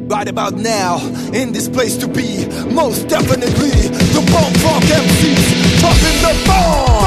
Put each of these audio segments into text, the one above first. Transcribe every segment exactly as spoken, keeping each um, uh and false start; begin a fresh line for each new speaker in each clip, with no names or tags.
Right about now, in this place to be, most definitely, the Bump Rock M Cs dropping the bomb!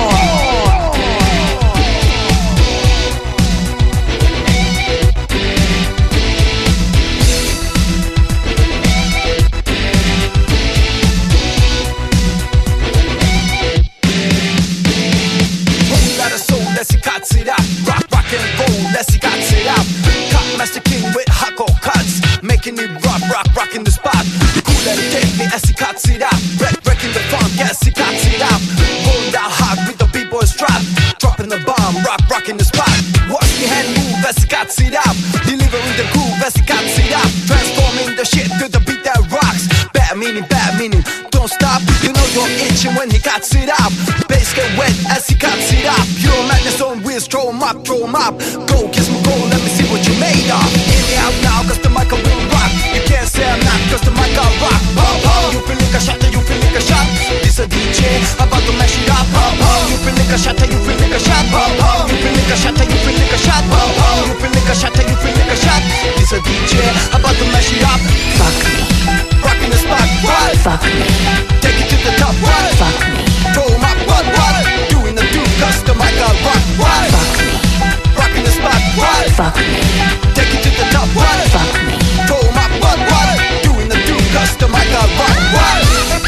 Roll out of soul, let's see cuts it up. Rock, rock and roll, let's see cuts it up. Cut Master King with hardcore cuts, making it rock, rock, rocking the spot. Cool and deadly as he cuts it up. Wreck, wrecking the funk as he cuts it up. Rolling down hard with the b-boy strap, dropping the bomb, rock, rocking the spot. Watch the hand move as he cuts it up, delivering the groove as he cuts it up, transforming the shit to the beat that rocks. Bad meaning, bad meaning, don't stop. You know you're itching when he cuts it up. Bass get wet as he cuts it up. Pure madness on wheels, throw 'em up, throw 'em up. Go, kiss me, go, let me see what you made of. In me out now, cause the mic will rock. You can't say I'm not, cause the mic will rock. Pop, pop, you feel like a shot, you feel like a shot. This a D J, about to mash it up. Pop, pop, you feel like a shot, you feel like a shot. Pop, pop, you feel like a shot, you feel like a shot. Pop, pop, you feel like a shot, you feel like a shot. This a D J, about to mash it up.
Fuck me.
Rocking the spot, what?
Fuck me.
Take it to the top, what?
Fuck me.
Throw 'em up, what, what? Doing the do, cause the mic will rock, what?
Fuck me.
Rocking the spot, what?
Fuck me.
Take it to the top, what?
Fuck me.
Throw 'em up, what, what? Doing the do, cause the mic will rock, what?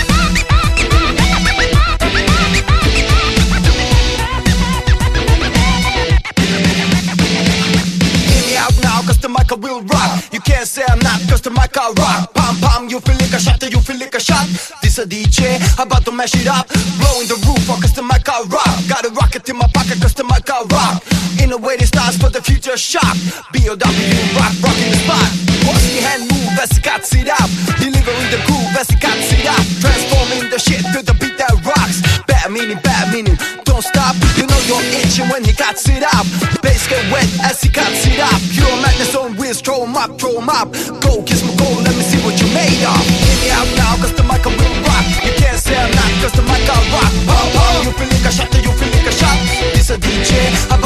Hear me out now, cause the mic will rock. You can't say I'm not, cause the mic will rock. Pam pam, you feel like a shot, you feel like a shot. This a D J, about to mash it up. Blowing the roof, cause the mic will rock. Got a rocket in my pocket, cause the mic will rock. In a way, it starts for the future shock. B O W, rock, rocking the spot. Watch the hand move as he cuts it up, delivering the groove as he cuts it up, transforming the shit to the beat that rocks. Bad meaning, bad meaning, don't stop. You know you're itching when he cuts it up. Bass get wet as he cuts it up. Pure madness on wheels, throw 'em up, throw 'em up. Go, kiss me, go, let me see what you made of. Hear me out now, cause the mic will rock. You can't say I'm not, cause the mic will rock. Pop, pop, you feel like a shot, you feel like a shot. This a D J.